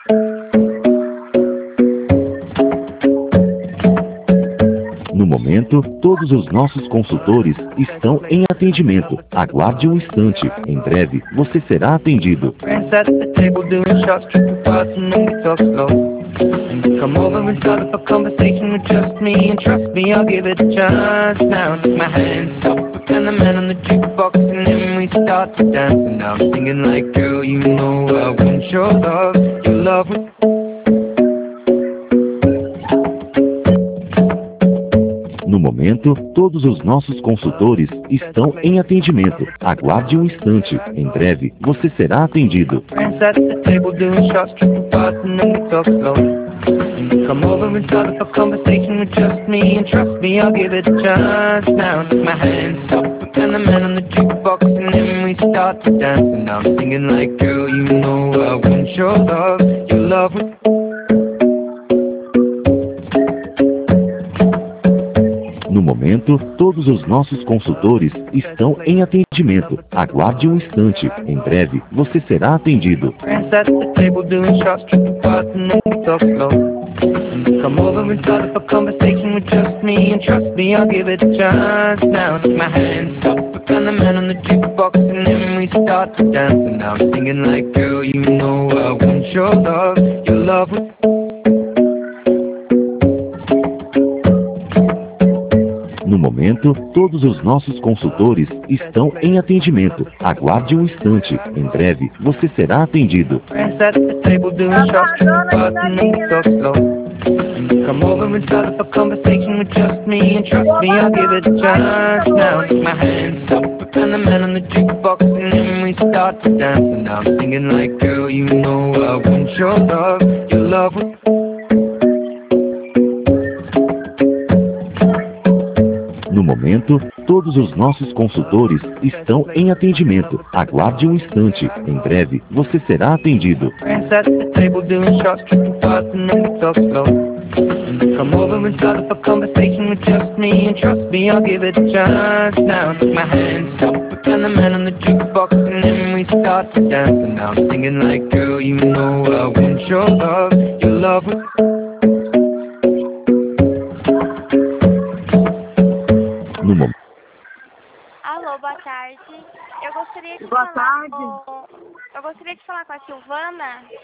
No momento, todos os nossos consultores estão em atendimento. Aguarde um instante. Em breve, você será atendido. Come over and start up a conversation with just me, and trust me, I'll give it a chance. Now take my hands up, and the man on the jukebox, and then we start to dance. And now I'm singing like, girl, you know I want your love, your love. No momento, todos os nossos consultores estão em atendimento. Aguarde um instante. Em breve, você será atendido. Come over and start up a conversation with just me, and trust me, I'll give it a chance. Now take my hands up, and the man on the jukebox, and then we start to dance. And now I'm singing like, girl, you know I want your love, your love. No momento, todos os nossos consultores estão em atendimento. Aguarde um instante. Em breve, você será atendido. Come over and start up a conversation with just me, and trust me, I'll give it a chance. Now take my hands up, and the man on the jukebox, and then we start to dance. And now I'm singing like, girl, you know I want your love, your love. No momento, todos os nossos consultores estão em atendimento. Aguarde um instante. Em breve, você será atendido. Come over and start up a conversation with just me, and trust me, I'll give it a chance. Now take my hands up, and the man on the jukebox, and then we start to dance. And now I'm singing like, girl, you know I want your love, your love. No momento, todos os nossos consultores estão em atendimento. Aguarde um instante. Em breve, você será atendido. Come over and start up a conversation with just me, and trust me, I'll give it a chance. Now take my hands up, and the man on the jukebox, and then we start to dance. And now I'm singing like, girl, you know I want your love, your love. No momento. Alô, boa tarde. Eu gostaria de Boa falar tarde. com... Eu gostaria de falar com a Silvana.